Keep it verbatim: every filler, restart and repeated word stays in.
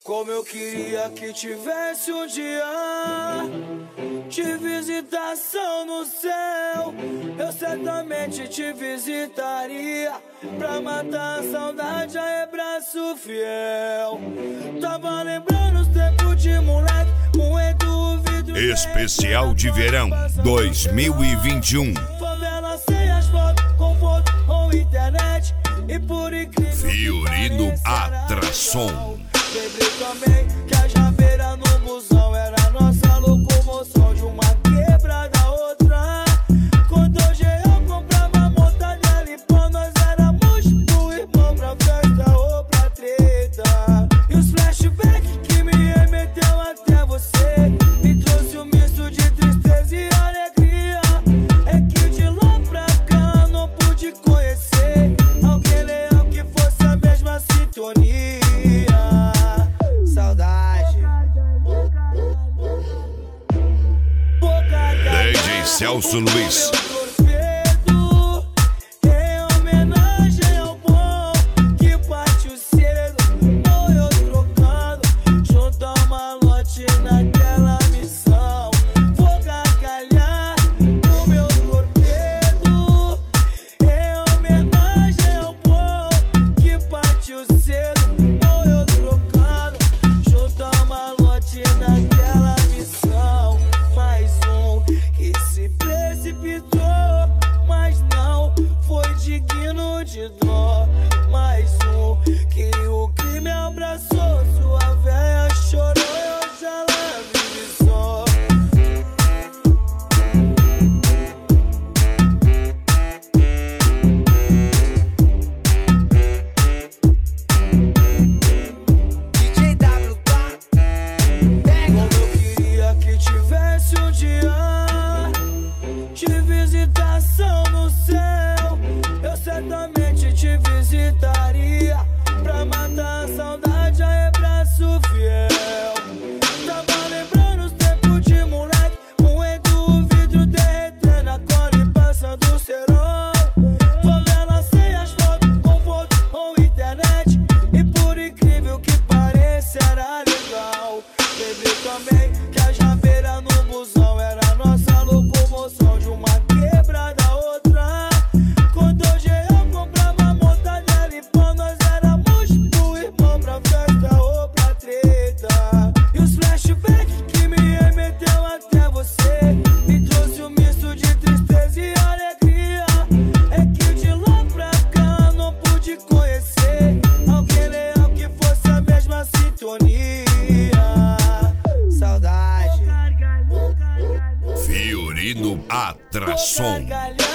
Como eu queria que tivesse um dia de visitação no céu. Eu certamente te visitaria pra matar a saudade, é braço fiel. Tava lembrando os tempos de moleque, moendo o vidro. Especial de verão dois mil e vinte e um. Favela sem asfalto, conforto ou internet. E por incrível Fiorino Atração. Lembrei também que a javeira no busão era a nossa locomoção, de uma quebrada a outra. Quando hoje eu comprava mortadela e pão, nós éramos pro irmão, pra festa ou pra treta. E os flashbacks que me remeteu até você me trouxe um misto de tristeza e alegria. É que de lá pra cá não pude conhecer alguém leal que fosse a mesma sintonia. D J Celso Luiz. Mas não foi digno de dó. Mais um que o crime abraçou. Sua véia chorou e hoje ela vive só. D J W, tá? Como eu queria que tivesse um dia de visitação no céu. Eu certamente te visitaria pra matar a saudade, é braço fiel. Tava lembrando os tempos de moleque, moendo o vidro, derretendo a cola e passando o cerol. Favela sem asfalto, conforto ou internet. E por incrível que pareça era legal. Lembrei também que a javeira no busão era a nossa locomoção, de uma quebrada a outra. Quando hoje eu comprava mortadela e pão, nós éramos pro irmão, pra festa ou pra treta. E os flashbacks que me remeteu até você me trouxe um misto de tristeza e alegria. É que de lá pra cá não pude conhecer alguém leal que fosse a mesma sintonia. Saudade. Fiorino Atração.